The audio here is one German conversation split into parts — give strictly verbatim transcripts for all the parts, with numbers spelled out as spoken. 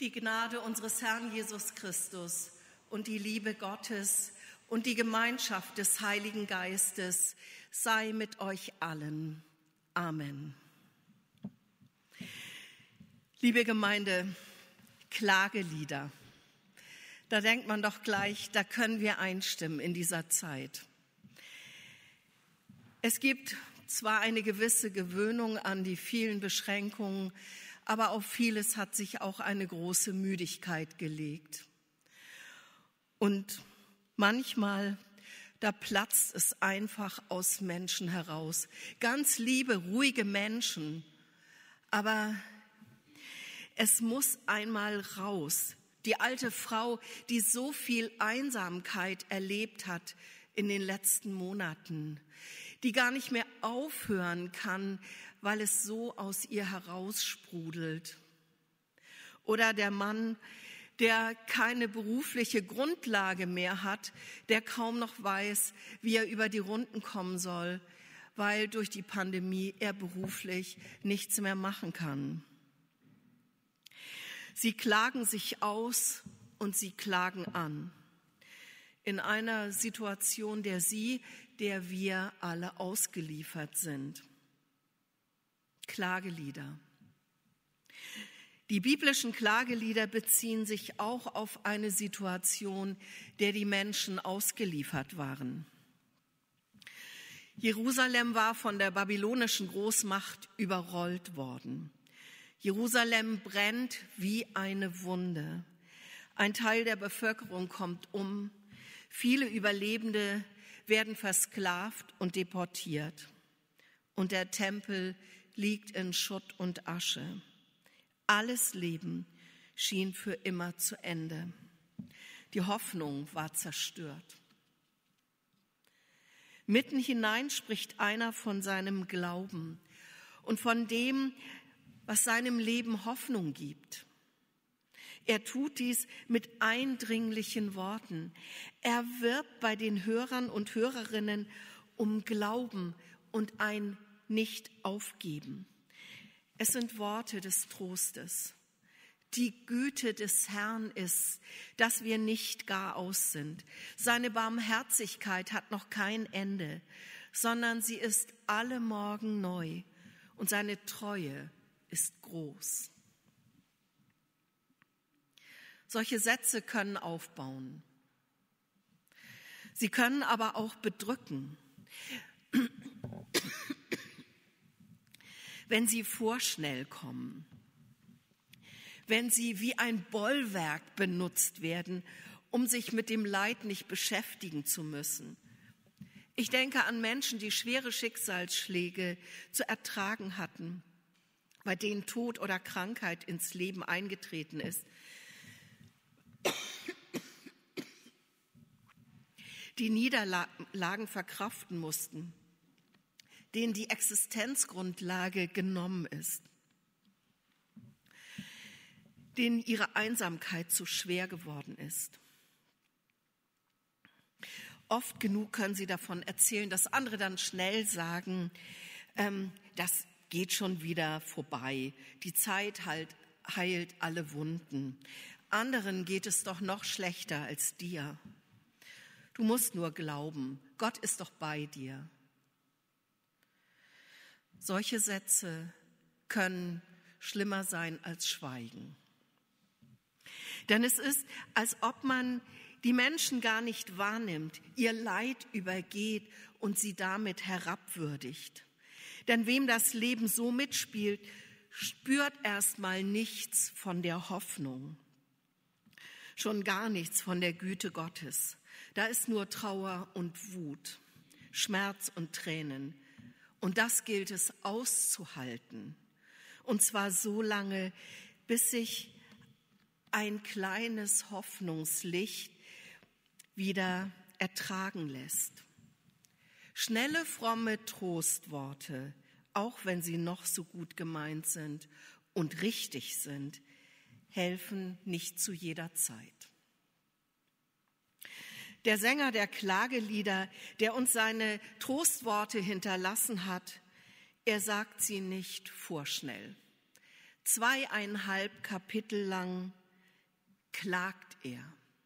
Die Gnade unseres Herrn Jesus Christus und die Liebe Gottes und die Gemeinschaft des Heiligen Geistes sei mit euch allen. Amen. Liebe Gemeinde, Klagelieder. Da denkt man doch gleich, da können wir einstimmen in dieser Zeit. Es gibt zwar eine gewisse Gewöhnung an die vielen Beschränkungen, aber auf vieles hat sich auch eine große Müdigkeit gelegt. Und manchmal, da platzt es einfach aus Menschen heraus. Ganz liebe, ruhige Menschen. Aber es muss einmal raus. Die alte Frau, die so viel Einsamkeit erlebt hat in den letzten Monaten, die gar nicht mehr aufhören kann, weil es so aus ihr heraussprudelt. Oder der Mann, der keine berufliche Grundlage mehr hat, der kaum noch weiß, wie er über die Runden kommen soll, weil durch die Pandemie er beruflich nichts mehr machen kann. Sie klagen sich aus und sie klagen an. In einer Situation, der sie, der wir alle ausgeliefert sind. Klagelieder. Die biblischen Klagelieder beziehen sich auch auf eine Situation, der die Menschen ausgeliefert waren. Jerusalem war von der babylonischen Großmacht überrollt worden. Jerusalem brennt wie eine Wunde. Ein Teil der Bevölkerung kommt um. Viele Überlebende werden versklavt und deportiert. Und der Tempel liegt in Schutt und Asche. Alles Leben schien für immer zu Ende. Die Hoffnung war zerstört. Mitten hinein spricht einer von seinem Glauben und von dem, was seinem Leben Hoffnung gibt. Er tut dies mit eindringlichen Worten. Er wirbt bei den Hörern und Hörerinnen um Glauben und ein Nicht-Aufgeben. Es sind Worte des Trostes. Die Güte des Herrn ist, dass wir nicht gar aus sind. Seine Barmherzigkeit hat noch kein Ende, sondern sie ist alle Morgen neu und seine Treue ist groß. Solche Sätze können aufbauen. Sie können aber auch bedrücken, wenn sie vorschnell kommen, wenn sie wie ein Bollwerk benutzt werden, um sich mit dem Leid nicht beschäftigen zu müssen. Ich denke an Menschen, die schwere Schicksalsschläge zu ertragen hatten, bei denen Tod oder Krankheit ins Leben eingetreten ist, die Niederlagen verkraften mussten, denen die Existenzgrundlage genommen ist, denen ihre Einsamkeit zu schwer geworden ist. Oft genug können sie davon erzählen, dass andere dann schnell sagen, ähm, das geht schon wieder vorbei, die Zeit halt, heilt alle Wunden. Anderen geht es doch noch schlechter als dir. Du musst nur glauben, Gott ist doch bei dir. Solche Sätze können schlimmer sein als Schweigen. Denn es ist, als ob man die Menschen gar nicht wahrnimmt, ihr Leid übergeht und sie damit herabwürdigt. Denn wem das Leben so mitspielt, spürt erstmal nichts von der Hoffnung. Schon gar nichts von der Güte Gottes. Da ist nur Trauer und Wut, Schmerz und Tränen. Und das gilt es auszuhalten. Und zwar so lange, bis sich ein kleines Hoffnungslicht wieder ertragen lässt. Schnelle, fromme Trostworte, auch wenn sie noch so gut gemeint sind und richtig sind, helfen nicht zu jeder Zeit. Der Sänger der Klagelieder, der uns seine Trostworte hinterlassen hat, er sagt sie nicht vorschnell. Zweieinhalb Kapitel lang klagt er.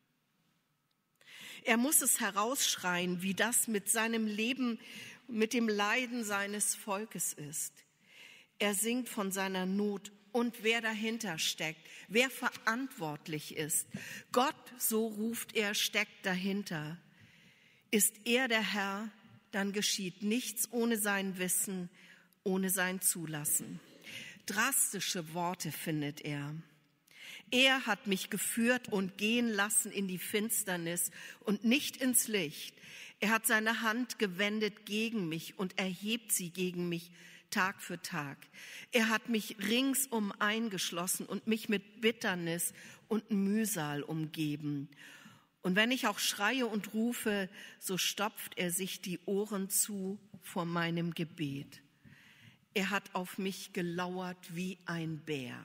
Er muss es herausschreien, wie das mit seinem Leben, mit dem Leiden seines Volkes ist. Er singt von seiner Not und wer dahinter steckt, wer verantwortlich ist. Gott, so ruft er, steckt dahinter. Ist er der Herr, dann geschieht nichts ohne sein Wissen, ohne sein Zulassen. Drastische Worte findet er. Er hat mich geführt und gehen lassen in die Finsternis und nicht ins Licht. Er hat seine Hand gewendet gegen mich und erhebt sie gegen mich Tag für Tag. Er hat mich ringsum eingeschlossen und mich mit Bitternis und Mühsal umgeben. Und wenn ich auch schreie und rufe, so stopft er sich die Ohren zu vor meinem Gebet. Er hat auf mich gelauert wie ein Bär.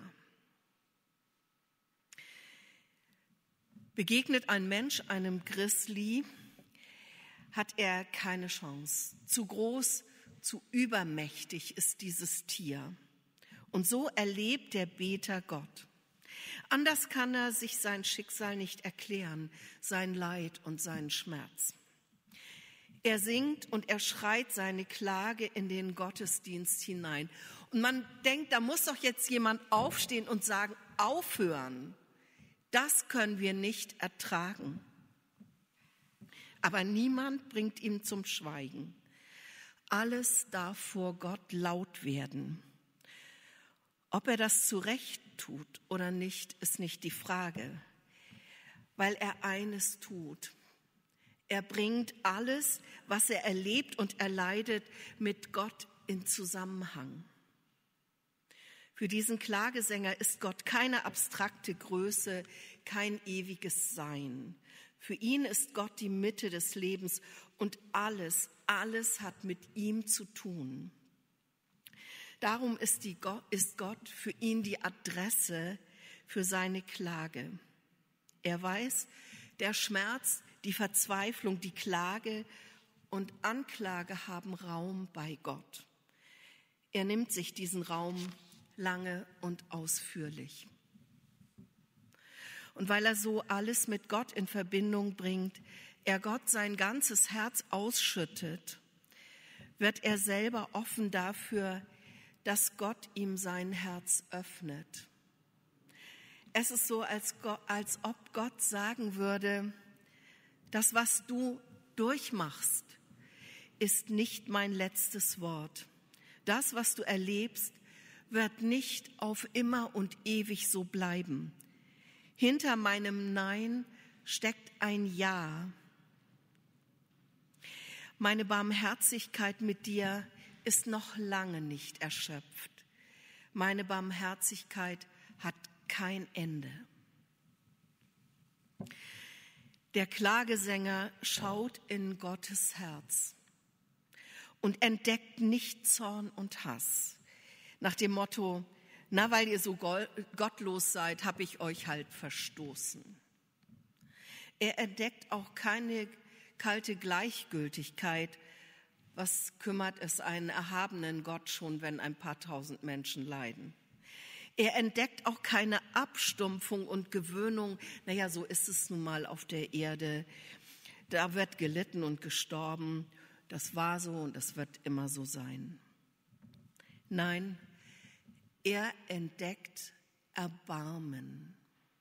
Begegnet ein Mensch einem Grizzly, hat er keine Chance. Zu groß, zu übermächtig ist dieses Tier. Und so erlebt der Beter Gott. Anders kann er sich sein Schicksal nicht erklären, sein Leid und seinen Schmerz. Er singt und er schreit seine Klage in den Gottesdienst hinein. Und man denkt, da muss doch jetzt jemand aufstehen und sagen, aufhören. Das können wir nicht ertragen. Aber niemand bringt ihn zum Schweigen. Alles darf vor Gott laut werden. Ob er das zu Recht tut oder nicht, ist nicht die Frage, weil er eines tut. Er bringt alles, was er erlebt und erleidet, mit Gott in Zusammenhang. Für diesen Klagesänger ist Gott keine abstrakte Größe, kein ewiges Sein. Für ihn ist Gott die Mitte des Lebens und alles, alles hat mit ihm zu tun. Darum ist, die Gott, ist Gott für ihn die Adresse für seine Klage. Er weiß, der Schmerz, die Verzweiflung, die Klage und Anklage haben Raum bei Gott. Er nimmt sich diesen Raum lange und ausführlich. Und weil er so alles mit Gott in Verbindung bringt, er Gott sein ganzes Herz ausschüttet, wird er selber offen dafür, dass Gott ihm sein Herz öffnet. Es ist so, als, Gott, als ob Gott sagen würde, das, was du durchmachst, ist nicht mein letztes Wort. Das, was du erlebst, wird nicht auf immer und ewig so bleiben. Hinter meinem Nein steckt ein Ja. Meine Barmherzigkeit mit dir ist noch lange nicht erschöpft. Meine Barmherzigkeit hat kein Ende. Der Klagesänger schaut in Gottes Herz und entdeckt nicht Zorn und Hass. Nach dem Motto, na, weil ihr so gottlos seid, habe ich euch halt verstoßen. Er entdeckt auch keine kalte Gleichgültigkeit. Was kümmert es einen erhabenen Gott schon, wenn ein paar tausend Menschen leiden? Er entdeckt auch keine Abstumpfung und Gewöhnung. Naja, so ist es nun mal auf der Erde. Da wird gelitten und gestorben. Das war so und das wird immer so sein. Nein, er entdeckt Erbarmen.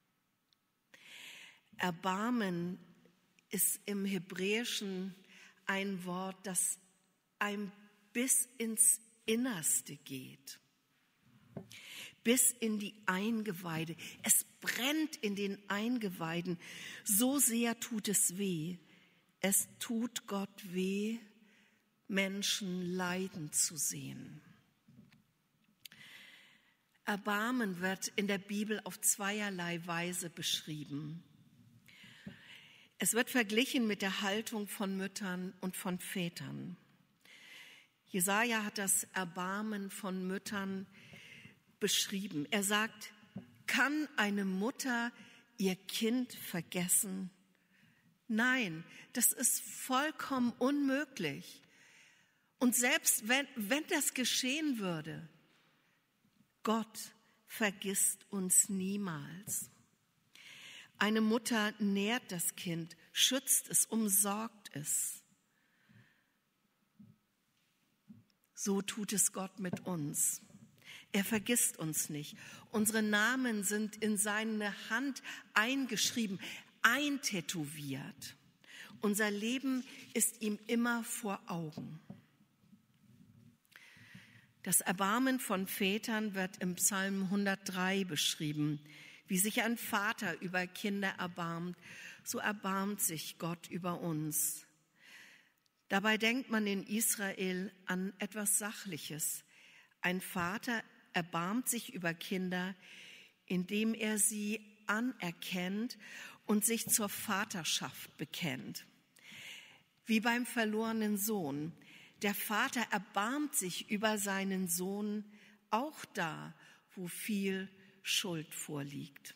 Erbarmen ist im Hebräischen ein Wort, das einem bis ins Innerste geht, bis in die Eingeweide. Es brennt in den Eingeweiden, so sehr tut es weh. Es tut Gott weh, Menschen leiden zu sehen. Erbarmen wird in der Bibel auf zweierlei Weise beschrieben. Es wird verglichen mit der Haltung von Müttern und von Vätern. Jesaja hat das Erbarmen von Müttern beschrieben. Er sagt, kann eine Mutter ihr Kind vergessen? Nein, das ist vollkommen unmöglich. Und selbst wenn, wenn das geschehen würde, Gott vergisst uns niemals. Eine Mutter nährt das Kind, schützt es, umsorgt es. So tut es Gott mit uns. Er vergisst uns nicht. Unsere Namen sind in seine Hand eingeschrieben, eintätowiert. Unser Leben ist ihm immer vor Augen. Das Erbarmen von Vätern wird im Psalm hundertdrei beschrieben. Wie sich ein Vater über Kinder erbarmt, so erbarmt sich Gott über uns. Dabei denkt man in Israel an etwas Sachliches. Ein Vater erbarmt sich über Kinder, indem er sie anerkennt und sich zur Vaterschaft bekennt. Wie beim verlorenen Sohn. Der Vater erbarmt sich über seinen Sohn, auch da, wo viel Schuld vorliegt.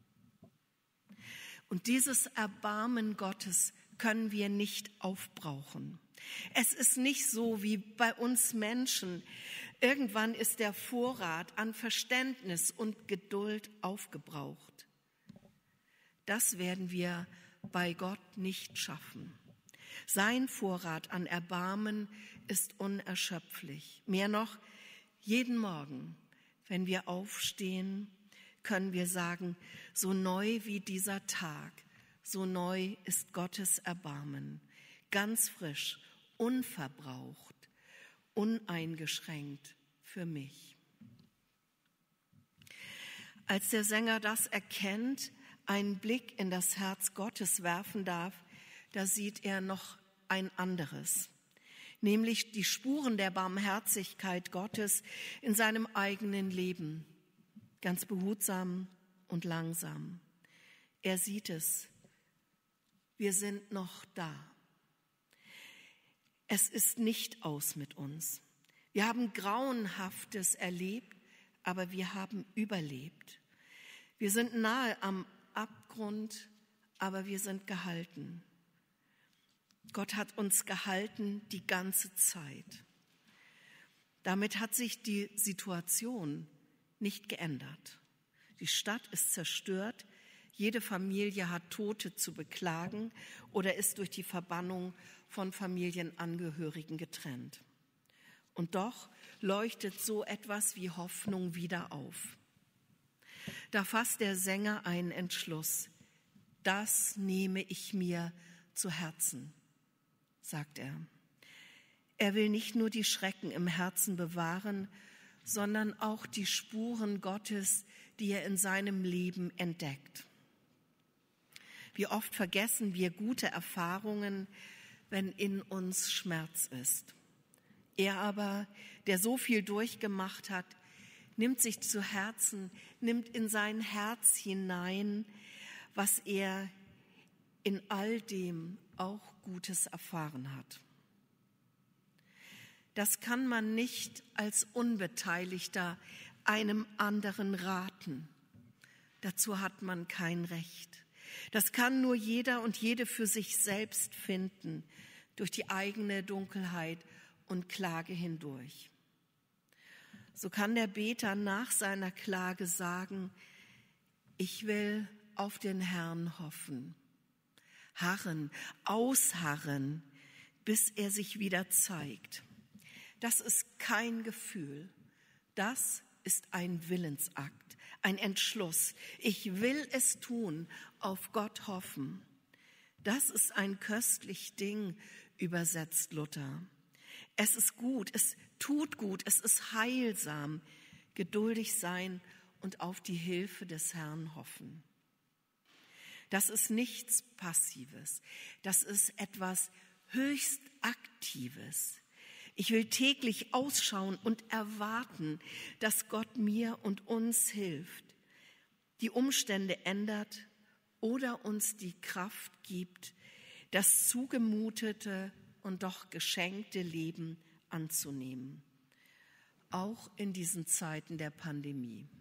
Und dieses Erbarmen Gottes können wir nicht aufbrauchen. Es ist nicht so wie bei uns Menschen. Irgendwann ist der Vorrat an Verständnis und Geduld aufgebraucht. Das werden wir bei Gott nicht schaffen. Sein Vorrat an Erbarmen ist unerschöpflich. Mehr noch, jeden Morgen, wenn wir aufstehen, können wir sagen, so neu wie dieser Tag, so neu ist Gottes Erbarmen, ganz frisch, unverbraucht, uneingeschränkt für mich. Als der Sänger das erkennt, einen Blick in das Herz Gottes werfen darf, da sieht er noch ein anderes, nämlich die Spuren der Barmherzigkeit Gottes in seinem eigenen Leben, ganz behutsam und langsam. Er sieht es, wir sind noch da. Es ist nicht aus mit uns. Wir haben Grauenhaftes erlebt, aber wir haben überlebt. Wir sind nahe am Abgrund, aber wir sind gehalten. Gott hat uns gehalten die ganze Zeit. Damit hat sich die Situation nicht geändert. Die Stadt ist zerstört, jede Familie hat Tote zu beklagen oder ist durch die Verbannung von Familienangehörigen getrennt. Und doch leuchtet so etwas wie Hoffnung wieder auf. Da fasst der Sänger einen Entschluss. Das nehme ich mir zu Herzen, sagt er. Er will nicht nur die Schrecken im Herzen bewahren, sondern auch die Spuren Gottes, die er in seinem Leben entdeckt. Wie oft vergessen wir gute Erfahrungen, wenn in uns Schmerz ist. Er aber, der so viel durchgemacht hat, nimmt sich zu Herzen, nimmt in sein Herz hinein, was er in all dem auch Gutes erfahren hat. Das kann man nicht als Unbeteiligter einem anderen raten. Dazu hat man kein Recht. Das kann nur jeder und jede für sich selbst finden, durch die eigene Dunkelheit und Klage hindurch. So kann der Beter nach seiner Klage sagen, ich will auf den Herrn hoffen, harren, ausharren, bis er sich wieder zeigt. Das ist kein Gefühl, das ist ein Willensakt, ein Entschluss. Ich will es tun, auf Gott hoffen. Das ist ein köstlich Ding, übersetzt Luther. Es ist gut, es tut gut, es ist heilsam, geduldig sein und auf die Hilfe des Herrn hoffen. Das ist nichts Passives, das ist etwas höchst Aktives. Ich will täglich ausschauen und erwarten, dass Gott mir und uns hilft, die Umstände ändert oder uns die Kraft gibt, das zugemutete und doch geschenkte Leben anzunehmen, auch in diesen Zeiten der Pandemie.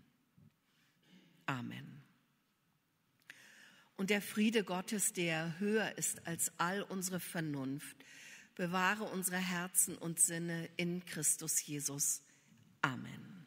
Amen. Und der Friede Gottes, der höher ist als all unsere Vernunft, bewahre unsere Herzen und Sinne in Christus Jesus. Amen.